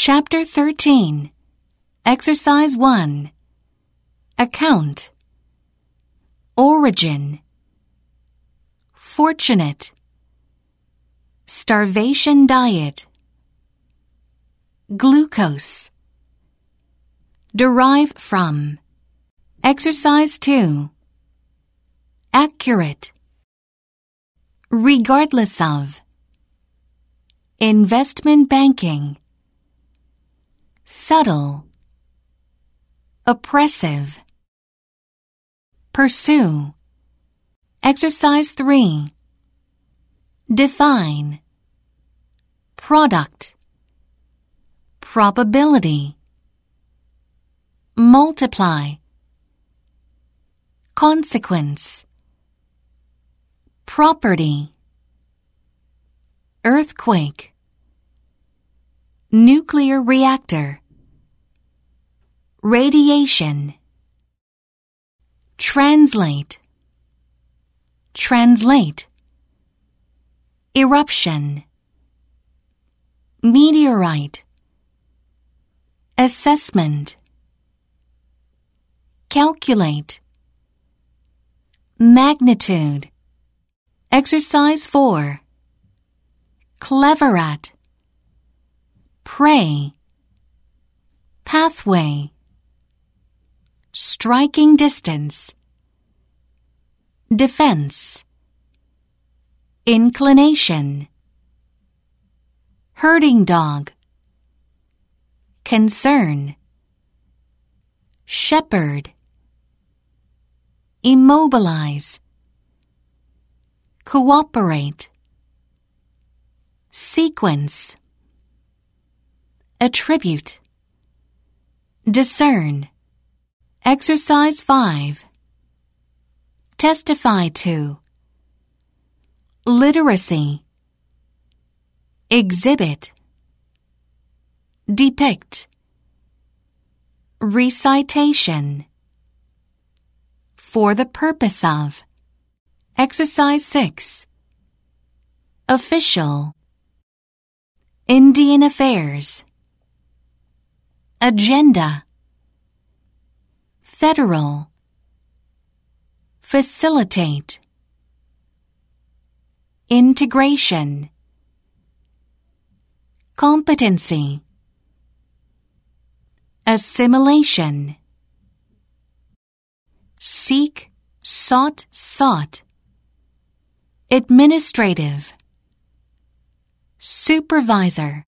Chapter 13. Exercise 1. Account. Origin. Fortunate. Starvation diet. Glucose. Derive from. Exercise 2. Accurate. Regardless of. Investment banking. Subtle. Oppressive. Pursue. Exercise 3. Define. Product. Probability. Multiply. Consequence. Property. Earthquake. Nuclear reactor. Radiation. Translate. Translate. Eruption. Meteorite. Assessment. Calculate. Magnitude. Exercise 4. Clever at. Prey. Pathway. Striking distance. Defense. Inclination. Herding dog. Concern. Shepherd. Immobilize. Cooperate. Sequence. Attribute. Discern. Exercise 5. Testify to. Literacy. Exhibit. Depict. Recitation. For the purpose of. Exercise 6. Official. Indian affairs. Agenda. Federal. Facilitate. Integration. Competency. Assimilation. Seek, sought. Administrative. Supervisor.